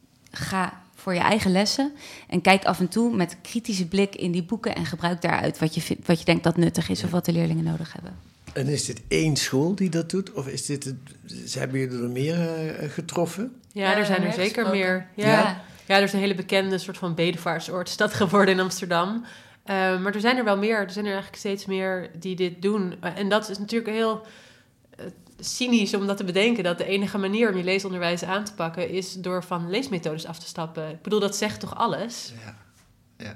ga voor je eigen lessen. En kijk af en toe met kritische blik in die boeken en gebruik daaruit wat je, vindt, wat je denkt dat nuttig is, ja, of wat de leerlingen nodig hebben. En is dit één school die dat doet? Of is dit het, hebben jullie er meer uh, getroffen? Ja, er zijn er zeker gesproken. meer. Ja. Ja. ja, er is een hele bekende soort van bedevaartsoord-stad geworden in Amsterdam. Uh, maar er zijn er wel meer. Er zijn er eigenlijk steeds meer die dit doen. Uh, en dat is natuurlijk heel uh, cynisch om dat te bedenken, dat de enige manier om je leesonderwijs aan te pakken is door van leesmethodes af te stappen. Ik bedoel, dat zegt toch alles? Ja, ja.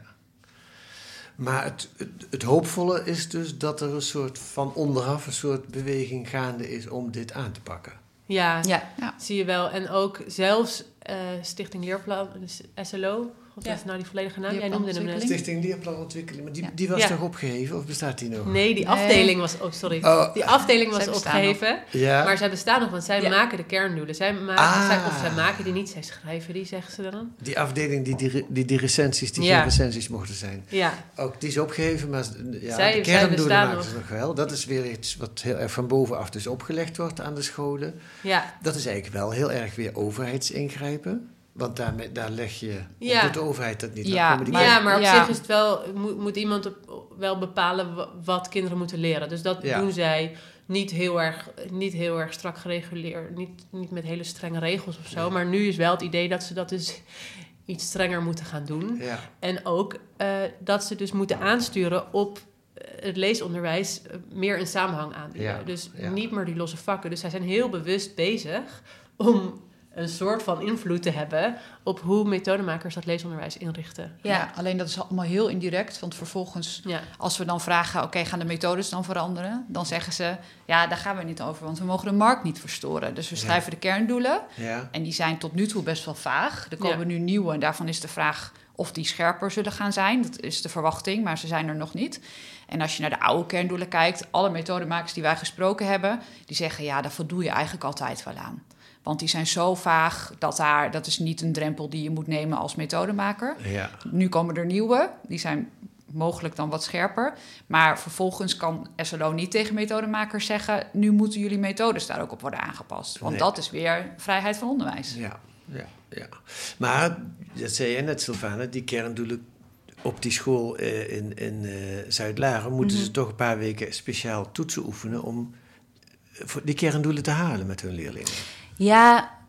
Maar het, het, het hoopvolle is dus dat er een soort van onderaf een soort beweging gaande is om dit aan te pakken. Ja, ja. ja. zie je wel. En ook zelfs uh, Stichting Leerplan, dus S L O, of ja. is nou die volledige naam? Jij noemde hem net. Stichting Leerplanontwikkeling, maar die, die was ja. toch opgeheven of bestaat die nog? Nee, die afdeling nee. was, oh sorry, oh. die afdeling was opgeheven, ja. maar zij bestaan nog, want zij ja. maken de kerndoelen. Zij maken, ah. zij, of zij maken die niet, zij schrijven die, zeggen ze dan. Die afdeling die die, die, die recensies, die ja. geen recensies mochten zijn. Ja. Ook die is opgeheven, maar ja, zij, de kerndoelen maken nog. ze nog wel. Dat is weer iets wat heel erg van bovenaf dus opgelegd wordt aan de scholen. Ja. Dat is eigenlijk wel heel erg weer overheidsingrijpen. Want daarmee, daar leg je, ja. doet de overheid dat niet. Ja, die maar, ja, maar op ja. zich is het wel, moet, moet iemand op, wel bepalen w- wat kinderen moeten leren. Dus dat ja. doen zij niet heel erg, niet heel erg strak gereguleerd, niet, niet met hele strenge regels of zo. Ja. Maar nu is wel het idee dat ze dat dus iets strenger moeten gaan doen. Ja. En ook uh, dat ze dus moeten aansturen op het leesonderwijs meer in samenhang aanbieden. Ja. Dus ja. niet meer die losse vakken. Dus zij zijn heel bewust bezig om een soort van invloed te hebben op hoe methodemakers dat leesonderwijs inrichten. Ja, ja, alleen dat is allemaal heel indirect. Want vervolgens, ja. als we dan vragen, oké, okay, gaan de methodes dan veranderen? Dan zeggen ze, ja, daar gaan we niet over, want we mogen de markt niet verstoren. Dus we schrijven ja. de kerndoelen. Ja. En die zijn tot nu toe best wel vaag. Er komen ja. nu nieuwe en daarvan is de vraag of die scherper zullen gaan zijn. Dat is de verwachting, maar ze zijn er nog niet. En als je naar de oude kerndoelen kijkt, alle methodemakers die wij gesproken hebben, die zeggen, ja, daar voldoe je eigenlijk altijd wel aan. Want die zijn zo vaag dat daar, dat is niet een drempel die je moet nemen als methodemaker. Ja. Nu komen er nieuwe, die zijn mogelijk dan wat scherper. Maar vervolgens kan S L O niet tegen methodemakers zeggen, nu moeten jullie methodes daar ook op worden aangepast. Want nee. dat is weer vrijheid van onderwijs. Ja, ja, ja. Maar, dat zei jij net, Sylvana, die kerndoelen op die school uh, in, in uh, Zuid-Laren moeten mm-hmm. ze toch een paar weken speciaal toetsen oefenen om die kerndoelen te halen met hun leerlingen. Ja,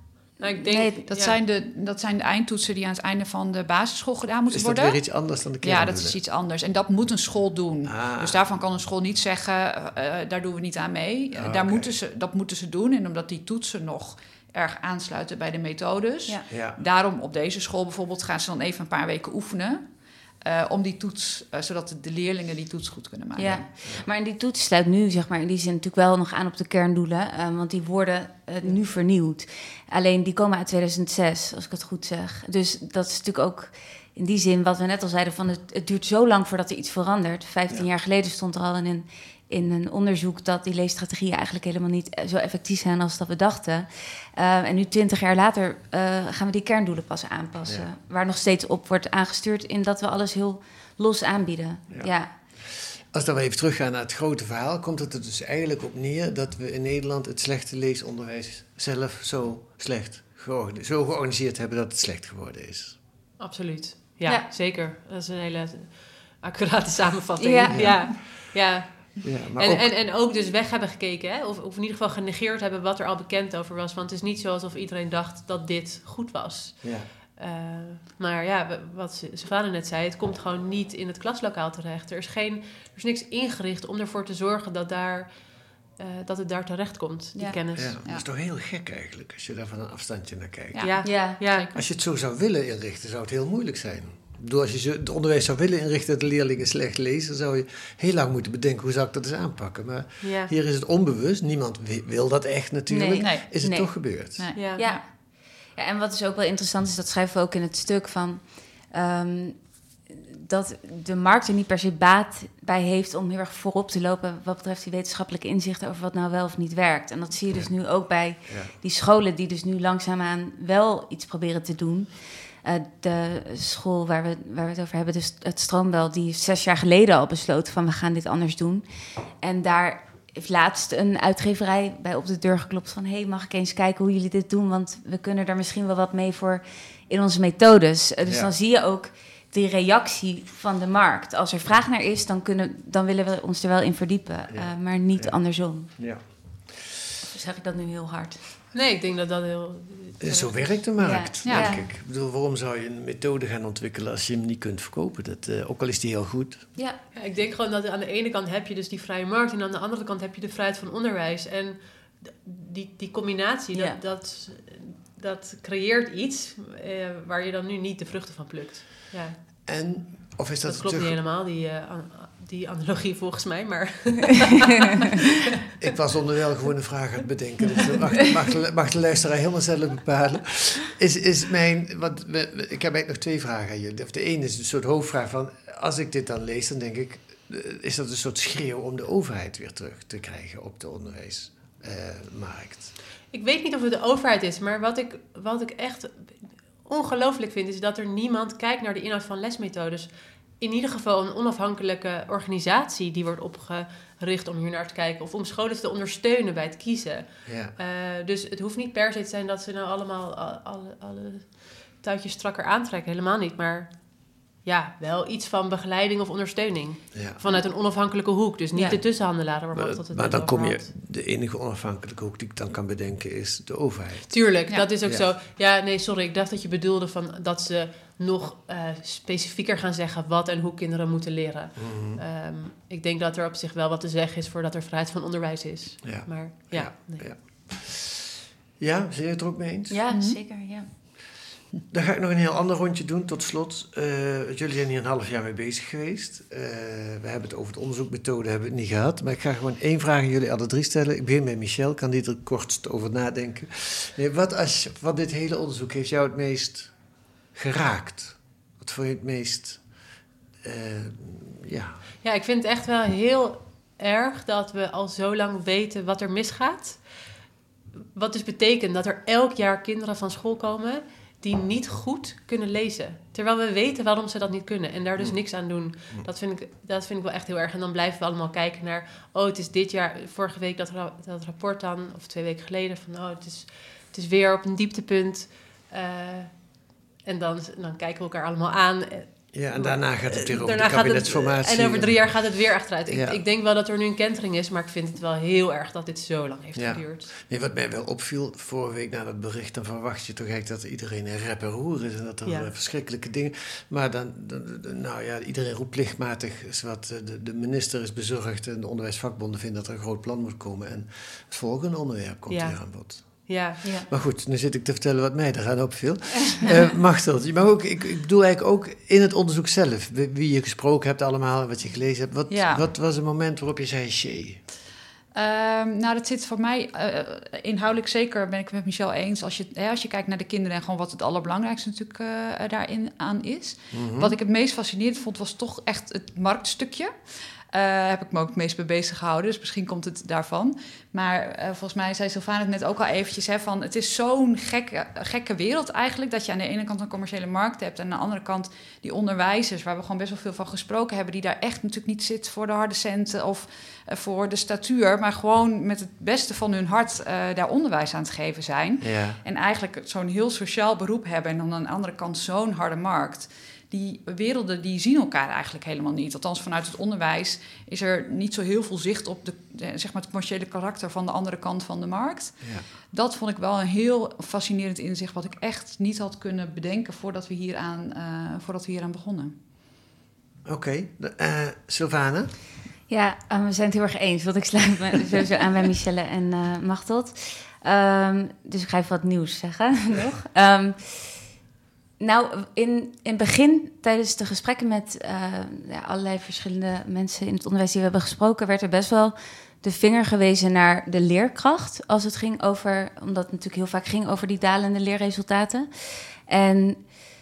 Nou, ik denk, Nee, Dat, ja. zijn de, dat zijn de eindtoetsen die aan het einde van de basisschool gedaan moeten Is dat worden. weer iets anders dan de Ja, kerndoelen? dat is iets anders. En dat moet een school doen. Ah. Dus daarvan kan een school niet zeggen, uh, daar doen we niet aan mee. Uh, Ah, daar oké. moeten ze, dat moeten ze doen. En omdat die toetsen nog erg aansluiten bij de methodes. Ja. Ja. Daarom op deze school bijvoorbeeld gaan ze dan even een paar weken oefenen. Uh, om die toets, uh, zodat de leerlingen die toets goed kunnen maken. Ja, maar in die toets sluit nu, zeg maar, in die zin natuurlijk wel nog aan op de kerndoelen. Uh, want die worden uh, nu vernieuwd. Alleen die komen uit tweeduizend zes, als ik het goed zeg. Dus dat is natuurlijk ook in die zin wat we net al zeiden, van het, het duurt zo lang voordat er iets verandert. Vijftien Ja. jaar geleden stond er al in een, in een onderzoek dat die leesstrategieën eigenlijk helemaal niet zo effectief zijn als dat we dachten. Uh, en nu twintig jaar later uh, gaan we die kerndoelen pas aanpassen. Ja. Waar nog steeds op wordt aangestuurd in dat we alles heel los aanbieden. Ja. Ja. Als dan we even teruggaan naar het grote verhaal, komt het er dus eigenlijk op neer dat we in Nederland het slechte leesonderwijs zelf zo slecht georganiseerd, zo georganiseerd hebben dat het slecht geworden is. Absoluut. Ja, Ja. zeker. Dat is een hele accurate samenvatting. Ja. Ja, ja. ja. Ja, maar En, ook, en, en ook dus weg hebben gekeken, hè? Of, of in ieder geval genegeerd hebben wat er al bekend over was. Want het is niet zo alsof iedereen dacht dat dit goed was. ja. Uh, maar ja, w- wat Sylvana net zei, het komt gewoon niet in het klaslokaal terecht. Er is, geen, er is niks ingericht om ervoor te zorgen dat, daar, uh, dat het daar terecht komt, die Ja. kennis. Ja, Ja, dat is toch heel gek eigenlijk, als je daar van een afstandje naar kijkt. Ja. ja, Ja, ja. Als je het zo zou willen inrichten, zou het heel moeilijk zijn. Ik bedoel, als je zo- het onderwijs zou willen inrichten dat de leerlingen slecht lezen, dan zou je heel lang moeten bedenken hoe zou ik dat eens aanpakken. Maar ja. hier is het onbewust, niemand wi- wil dat echt natuurlijk, Nee. Nee. is het Nee. toch gebeurd. Nee. Ja. Ja. Ja, en wat dus ook wel interessant is, dat schrijven we ook in het stuk van, um, dat de markt er niet per se baat bij heeft om heel erg voorop te lopen wat betreft die wetenschappelijke inzichten over wat nou wel of niet werkt. En dat zie je dus nu ook bij Ja. die scholen die dus nu langzaamaan wel iets proberen te doen. Uh, de school waar we, waar we het over hebben, dus het Stroombel, die heeft zes jaar geleden al besloten van we gaan dit anders doen. En daar heeft laatst een uitgeverij bij op de deur geklopt van hey, mag ik eens kijken hoe jullie dit doen? Want we kunnen daar misschien wel wat mee voor in onze methodes. Uh, dus Ja. dan zie je ook die reactie van de markt. Als er vraag naar is, dan, kunnen, dan willen we ons er wel in verdiepen. Ja. Uh, maar niet Ja. andersom. Ja. Of zeg ik dat nu heel hard? Nee, ik denk dat dat heel... Zo werkt de markt, Ja. denk Ja. ik. Ik bedoel, waarom zou je een methode gaan ontwikkelen als je hem niet kunt verkopen? Dat, uh, ook al is die heel goed. Ja. Ja, ik denk gewoon dat aan de ene kant heb je dus die vrije markt en aan de andere kant heb je de vrijheid van onderwijs. En d- die, die combinatie, Ja. dat, dat, dat creëert iets eh, waar je dan nu niet de vruchten van plukt. Ja, En, of is dat, dat, klopt te- niet helemaal, die, uh, an- die analogie volgens mij, maar... Ik was onderwijl gewoon een vraag aan het bedenken. Dus dat mag, mag, de, mag de luisteraar helemaal zelf bepalen. Is, is mijn, want we, we- ik heb eigenlijk nog twee vragen aan jullie. Of de ene is een soort hoofdvraag van, als ik dit dan lees, dan denk ik, eh, is dat een soort schreeuw om de overheid weer terug te krijgen op de onderwijsmarkt? Ik weet niet of het de overheid is, maar wat ik, wat ik echt ongelooflijk vind, is dat er niemand kijkt naar de inhoud van lesmethodes. In ieder geval een onafhankelijke organisatie die wordt opgericht om hier naar te kijken. Of om scholen te ondersteunen bij het kiezen. Ja. Uh, dus het hoeft niet per se te zijn dat ze nou allemaal a- alle, alle touwtjes strakker aantrekken. Helemaal niet, maar ja, wel iets van begeleiding of ondersteuning. Ja. Vanuit een onafhankelijke hoek. Dus niet Ja. de tussenhandelaren waar Maar, Machteld het maar net dan over kom je, had. de enige onafhankelijke hoek die ik dan kan bedenken is de overheid. Tuurlijk, Ja. dat is ook Ja. zo. Ja, nee, sorry, ik dacht dat je bedoelde van dat ze nog uh, specifieker gaan zeggen wat en hoe kinderen moeten leren. Mhm. Um, ik denk dat er op zich wel wat te zeggen is voordat er vrijheid van onderwijs is. Ja. Maar ja, Ja. nee. Ja. Ja, zijn jullie het er ook mee eens? Ja, Mhm. zeker, ja. Dan ga ik nog een heel ander rondje doen, tot slot. Uh, jullie zijn hier een half jaar mee bezig geweest. Uh, we hebben het over de onderzoekmethode hebben we het niet gehad. Maar ik ga gewoon één vraag aan jullie alle drie stellen. Ik begin met Michel, kan die er kortst over nadenken. Nee, wat als, van dit hele onderzoek heeft jou het meest geraakt? Wat vond je het meest... Uh, ja... Ja, ik vind het echt wel heel erg dat we al zo lang weten wat er misgaat. Wat dus betekent dat er elk jaar kinderen van school komen die niet goed kunnen lezen. Terwijl we weten waarom ze dat niet kunnen en daar dus niks aan doen. Dat vind ik, dat vind ik wel echt heel erg. En dan blijven we allemaal kijken naar... oh, het is dit jaar, vorige week dat, ra- dat rapport dan... of twee weken geleden van... oh, het is, het is weer op een dieptepunt. Uh, en dan, dan kijken we elkaar allemaal aan. Ja, en daarna gaat het weer over daarna de kabinetsformatie. Het, en over drie jaar gaat het weer achteruit. Ik, ja. ik denk wel dat er nu een kentering is, maar ik vind het wel heel erg dat dit zo lang heeft ja. geduurd. Nee, wat mij wel opviel vorige week na dat bericht, dan verwacht je toch eigenlijk dat iedereen een rep en roer is en dat er ja. verschrikkelijke dingen. Maar dan, dan, nou ja, iedereen roept plichtmatig, wat de, de minister is bezorgd en de onderwijsvakbonden vinden dat er een groot plan moet komen. En het volgende onderwerp komt ja. weer aan bod. Ja, ja. Maar goed, nu zit ik te vertellen wat mij eraan opviel. uh, Machteld, maar ook, ik, ik bedoel eigenlijk ook in het onderzoek zelf, wie je gesproken hebt allemaal, wat je gelezen hebt. Wat, ja. wat was een moment waarop je zei, shee? Uh, nou, dat zit voor mij uh, inhoudelijk zeker, ben ik het met Michel eens. Als je, hè, als je kijkt naar de kinderen en gewoon wat het allerbelangrijkste natuurlijk uh, daarin aan is. Mm-hmm. Wat ik het meest fascinerend vond, was toch echt het marktstukje. Uh, heb ik me ook het meest mee bezig gehouden, dus misschien komt het daarvan. Maar uh, volgens mij zei Sylvana het net ook al eventjes, hè, van het is zo'n gekke, gekke wereld eigenlijk, dat je aan de ene kant een commerciële markt hebt en aan de andere kant die onderwijzers, waar we gewoon best wel veel van gesproken hebben, die daar echt natuurlijk niet zit voor de harde centen of uh, voor de statuur, maar gewoon met het beste van hun hart uh, daar onderwijs aan het geven zijn. Ja. En eigenlijk zo'n heel sociaal beroep hebben en dan aan de andere kant zo'n harde markt. Die werelden die zien elkaar eigenlijk helemaal niet. Althans, vanuit het onderwijs is er niet zo heel veel zicht op de, zeg maar het commerciële karakter van de andere kant van de markt. Ja. Dat vond ik wel een heel fascinerend inzicht, wat ik echt niet had kunnen bedenken voordat we hier aan, uh, voordat we hier aan begonnen. Oké, okay. uh, Sylvana? Ja, um, we zijn het heel erg eens. Want ik sluit me sowieso aan bij Michelle en uh, Machteld. Um, dus ik ga even wat nieuws zeggen nog. Um, Nou, in het begin, tijdens de gesprekken met uh, ja, allerlei verschillende mensen in het onderwijs die we hebben gesproken, werd er best wel de vinger gewezen naar de leerkracht. Als het ging over, omdat het natuurlijk heel vaak ging over die dalende leerresultaten. En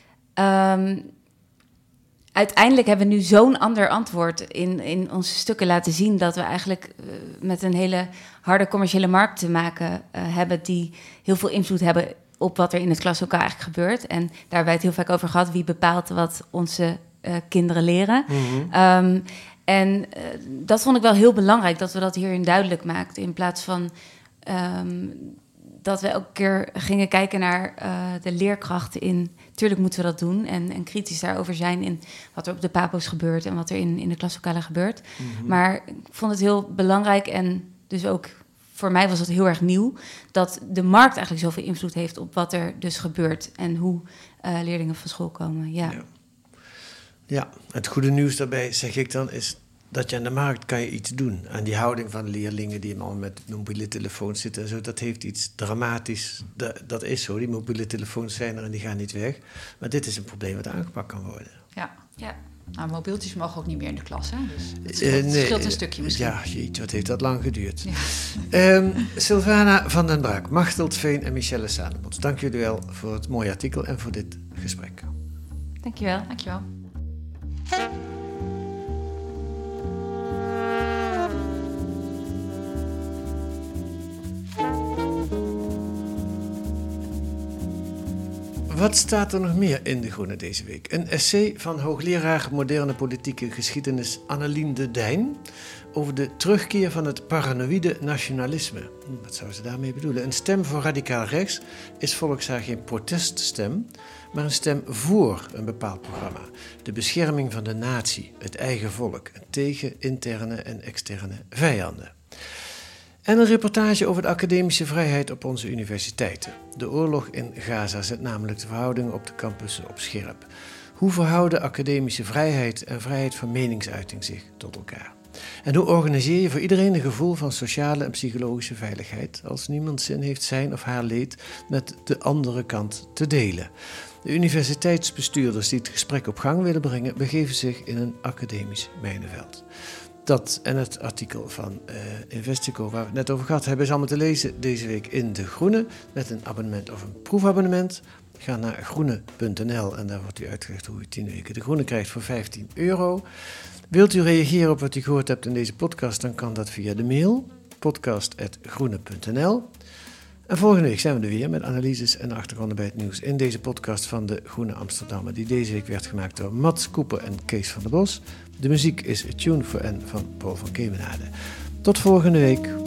um, uiteindelijk hebben we nu zo'n ander antwoord in, in onze stukken laten zien, dat we eigenlijk uh, met een hele harde commerciële markt te maken uh, hebben, die heel veel invloed hebben op wat er in het klaslokaal eigenlijk gebeurt. En daar hebben wij het heel vaak over gehad, wie bepaalt wat onze uh, kinderen leren. Mm-hmm. Um, en uh, dat vond ik wel heel belangrijk, dat we dat hierin duidelijk maakten, in plaats van um, dat we elke keer gingen kijken naar uh, de leerkrachten in. Tuurlijk moeten we dat doen en, en kritisch daarover zijn in wat er op de papo's gebeurt en wat er in, in de klaslokalen gebeurt. Mm-hmm. Maar ik vond het heel belangrijk en dus ook voor mij was het heel erg nieuw, dat de markt eigenlijk zoveel invloed heeft op wat er dus gebeurt en hoe uh, leerlingen van school komen. Ja. Ja. ja, het goede nieuws daarbij, zeg ik dan, is dat je aan de markt kan je iets doen. Aan die houding van leerlingen die allemaal met mobiele telefoons zitten en zo, dat heeft iets dramatisch. Dat, dat is zo, die mobiele telefoons zijn er en die gaan niet weg. Maar dit is een probleem wat aangepakt kan worden. Ja, ja. Nou, mobieltjes mogen ook niet meer in de klas, hè? Dus het scheelt, uh, nee, het scheelt een stukje misschien. Ja, jeetje, wat heeft dat lang geduurd. Ja. Um, Sylvana van den Braak, Machteld Veen en Michelle Salomons. Dank jullie wel voor het mooie artikel en voor dit gesprek. Dank je wel. Dank je wel. Wat staat er nog meer in De Groene deze week? Een essay van hoogleraar moderne politieke geschiedenis Annelien de Dijn over de terugkeer van het paranoïde nationalisme. Wat zou ze daarmee bedoelen? Een stem voor radicaal rechts is volgens haar geen proteststem, maar een stem voor een bepaald programma. De bescherming van de natie, het eigen volk, tegen interne en externe vijanden. En een reportage over de academische vrijheid op onze universiteiten. De oorlog in Gaza zet namelijk de verhoudingen op de campussen op scherp. Hoe verhouden academische vrijheid en vrijheid van meningsuiting zich tot elkaar? En hoe organiseer je voor iedereen een gevoel van sociale en psychologische veiligheid als niemand zin heeft zijn of haar leed met de andere kant te delen? De universiteitsbestuurders die het gesprek op gang willen brengen, begeven zich in een academisch mijnenveld. Dat en het artikel van uh, Investico, waar we het net over gehad hebben, is allemaal te lezen deze week in De Groene, met een abonnement of een proefabonnement. Ga naar groene punt n l en daar wordt u uitgelegd hoe u tien weken De Groene krijgt voor vijftien euro. Wilt u reageren op wat u gehoord hebt in deze podcast, dan kan dat via de mail podcast apenstaartje groene punt n l. En volgende week zijn we er weer met analyses en achtergronden bij het nieuws in deze podcast van De Groene Amsterdammer, die deze week werd gemaakt door Mats Koeper en Kees van der Bos. De muziek is A Tune for N van Paul van Kemenade. Tot volgende week.